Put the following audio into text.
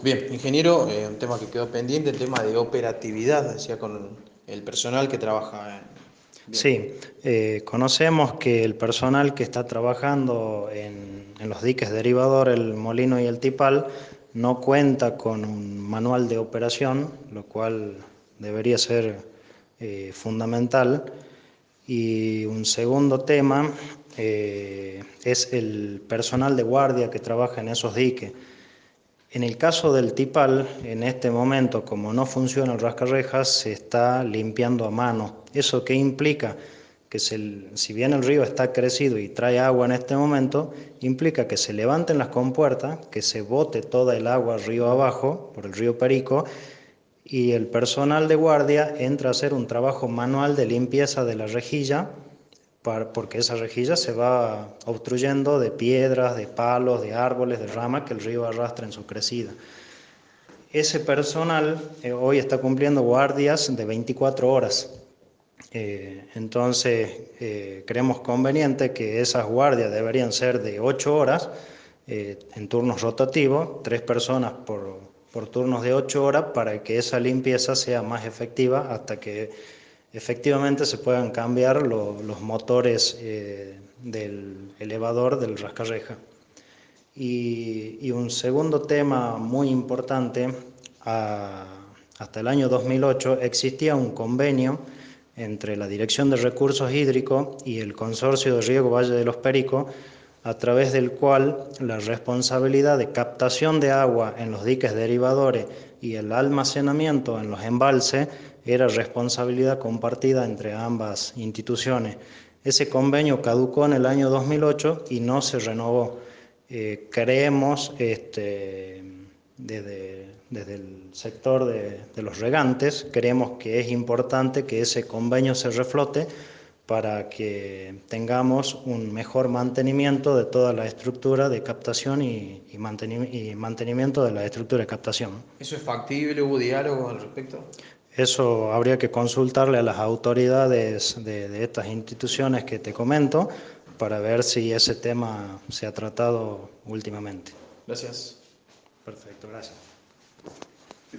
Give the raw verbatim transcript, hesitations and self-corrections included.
Bien, ingeniero, eh, un tema que quedó pendiente, el tema de operatividad, decía, con el personal que trabaja. en- Bien, Sí, eh, conocemos que el personal que está trabajando en, en los diques derivador, el molino y el tipal, no cuenta con un manual de operación, lo cual debería ser eh, fundamental. Y un segundo tema eh, es el personal de guardia que trabaja en esos diques. En el caso del tipal, en este momento, como no funciona el rascarrejas, se está limpiando a mano. ¿Eso qué implica? Que se, si bien el río está crecido y trae agua en este momento, implica que se levanten las compuertas, que se bote toda el agua río abajo, por el río Perico, y el personal de guardia entra a hacer un trabajo manual de limpieza de la rejilla, porque esa rejilla se va obstruyendo de piedras, de palos, de árboles, de ramas que el río arrastra en su crecida. Ese personal eh, hoy está cumpliendo guardias de veinticuatro horas. Eh, entonces, eh, creemos conveniente que esas guardias deberían ser de ocho horas eh, en turnos rotativos, tres personas por, por turnos de ocho horas para que esa limpieza sea más efectiva hasta que efectivamente se puedan cambiar lo, los motores eh, del elevador del rascarreja. Y, y un segundo tema muy importante, a, hasta el año dos mil ocho existía un convenio entre la Dirección de Recursos Hídricos y el Consorcio de Riego Valle de los Pericos, a través del cual la responsabilidad de captación de agua en los diques derivadores y el almacenamiento en los embalses era responsabilidad compartida entre ambas instituciones. Ese convenio caducó en el año dos mil ocho y no se renovó. Eh, creemos, este, desde, desde el sector de, de los regantes, creemos que es importante que ese convenio se reflote para que tengamos un mejor mantenimiento de toda la estructura de captación y, y, manteni y mantenimiento de la estructura de captación. ¿eso es factible? ¿Hubo diálogo al respecto? Eso habría que consultarle a las autoridades de, de estas instituciones que te comento para ver si ese tema se ha tratado últimamente. Gracias. Perfecto, gracias.